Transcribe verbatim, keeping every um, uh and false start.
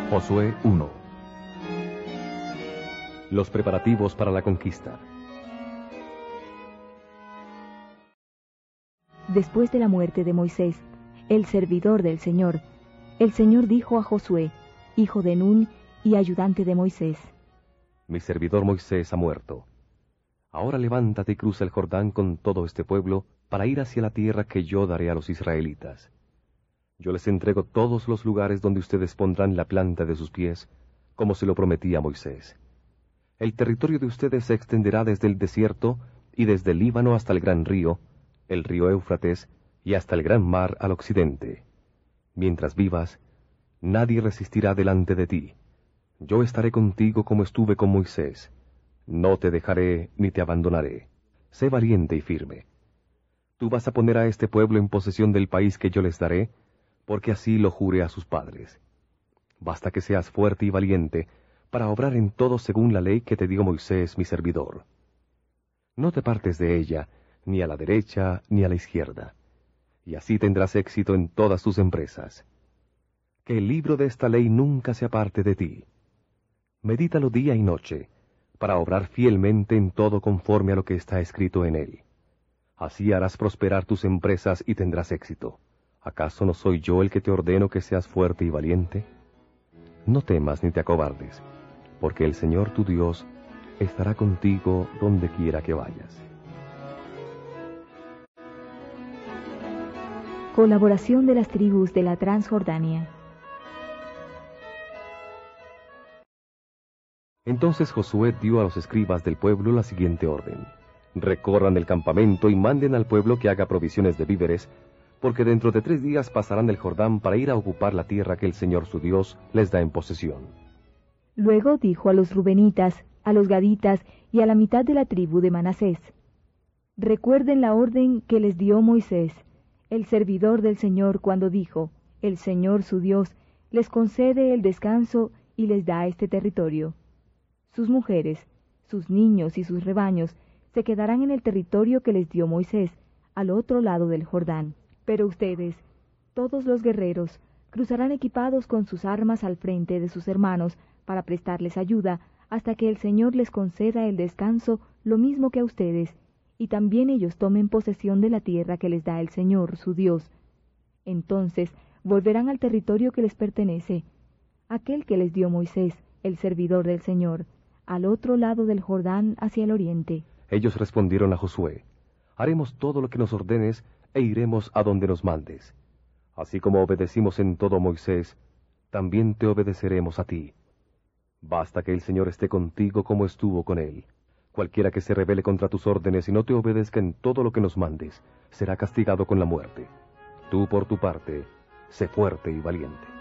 Josué uno. Los preparativos para la conquista. Después de la muerte de Moisés, el servidor del Señor, el Señor dijo a Josué, hijo de Nun y ayudante de Moisés: Mi servidor Moisés ha muerto. Ahora levántate y cruza el Jordán con todo este pueblo para ir hacia la tierra que yo daré a los israelitas. Yo les entrego todos los lugares donde ustedes pondrán la planta de sus pies, como se lo prometí a Moisés. El territorio de ustedes se extenderá desde el desierto y desde el Líbano hasta el gran río, el río Éufrates, y hasta el gran mar al occidente. Mientras vivas, nadie resistirá delante de ti. Yo estaré contigo como estuve con Moisés. No te dejaré ni te abandonaré. Sé valiente y firme. Tú vas a poner a este pueblo en posesión del país que yo les daré, porque así lo juré a sus padres. Basta que seas fuerte y valiente para obrar en todo según la ley que te dio Moisés mi servidor. No te partes de ella, ni a la derecha ni a la izquierda, y así tendrás éxito en todas tus empresas. Que el libro de esta ley nunca se aparte de ti. Medítalo día y noche, para obrar fielmente en todo conforme a lo que está escrito en él. Así harás prosperar tus empresas y tendrás éxito. ¿Acaso no soy yo el que te ordeno que seas fuerte y valiente? No temas ni te acobardes, porque el Señor tu Dios estará contigo donde quiera que vayas. Colaboración de las tribus de la Transjordania. Entonces Josué dio a los escribas del pueblo la siguiente orden: recorran el campamento y manden al pueblo que haga provisiones de víveres, porque dentro de tres días pasarán el Jordán para ir a ocupar la tierra que el Señor su Dios les da en posesión. Luego dijo a los rubenitas, a los gaditas y a la mitad de la tribu de Manasés: recuerden la orden que les dio Moisés, el servidor del Señor, cuando dijo: el Señor su Dios les concede el descanso y les da este territorio. Sus mujeres, sus niños y sus rebaños se quedarán en el territorio que les dio Moisés, al otro lado del Jordán. Pero ustedes, todos los guerreros, cruzarán equipados con sus armas al frente de sus hermanos para prestarles ayuda hasta que el Señor les conceda el descanso lo mismo que a ustedes, y también ellos tomen posesión de la tierra que les da el Señor, su Dios. Entonces volverán al territorio que les pertenece, aquel que les dio Moisés, el servidor del Señor, al otro lado del Jordán hacia el oriente. Ellos respondieron a Josué: haremos todo lo que nos ordenes e iremos a donde nos mandes. Así como obedecimos en todo a Moisés, también te obedeceremos a ti. Basta que el Señor esté contigo como estuvo con él. Cualquiera que se rebele contra tus órdenes y no te obedezca en todo lo que nos mandes, será castigado con la muerte. Tú, por tu parte, sé fuerte y valiente.